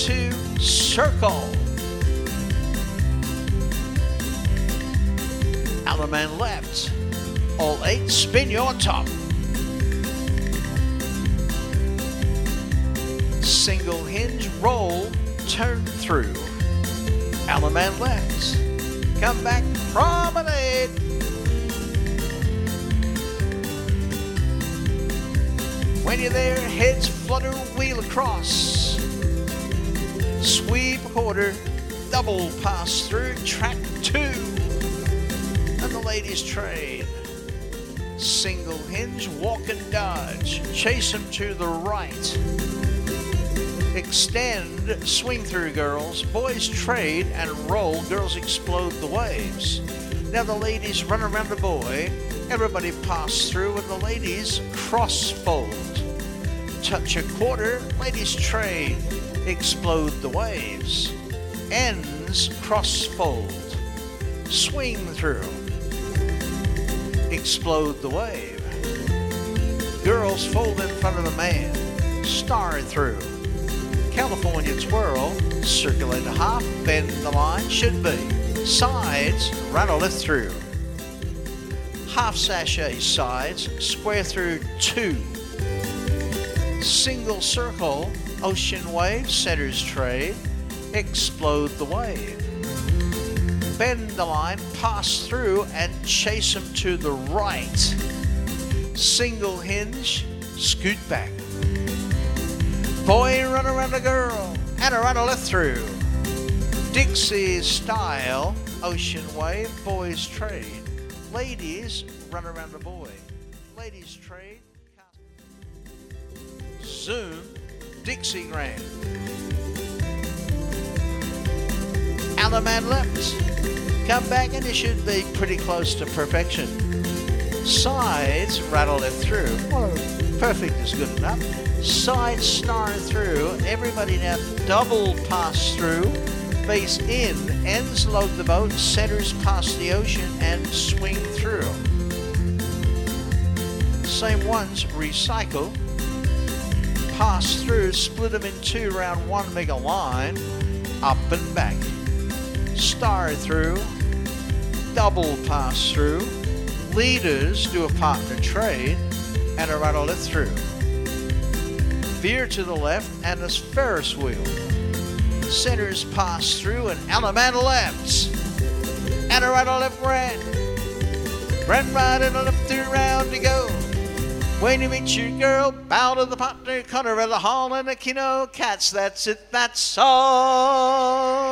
into circle. Allemande left. All 8, spin you on top. Single hinge, roll, turn through. Allemande left. Come back, promenade. When you're there, heads flutter, wheel across. Sweep a quarter, double pass through, track 2. And the ladies trade. Single hinge, walk and dodge. Chase them to the right. Extend, swing through girls. Boys trade and roll. Girls explode the waves. Now the ladies run around the boy. Everybody pass through and the ladies cross fold. Touch a quarter, ladies trade. Explode the waves. Ends, cross fold. Swing through. Explode the wave. Girls fold in front of the man. Star through. California twirl. Circulate a half. Bend the line. Should be. Sides. Rattle it through. Half sachet sides. Square through 2. Single circle. Ocean wave. Centers trade. Explode the wave. Bend the line, pass through, and chase them to the right. Single hinge, scoot back. Boy, run around a girl, and a rattle it through. Dixie style, ocean wave, boys trade. Ladies, run around a boy. Ladies trade. Zoom, Dixie grand. Allemande left. Come back and it should be pretty close to perfection. Sides, rattle it through. Well, perfect is good enough. Sides snarl through. Everybody now double pass through. Face in, ends load the boat, centers past the ocean and swing through. Same ones, recycle. Pass through, split them in 2 round 1, make a line. Up and back. Star through, double pass through, leaders do a partner trade, and a rattle it through. Veer to the left and a Ferris wheel. Centers pass through and Allemande left, and a rattle left ran. Ran right and a left 2 round to go. When you meet your girl, bow to the partner, Connorella Hall and the Kino Cats. That's it, that's all.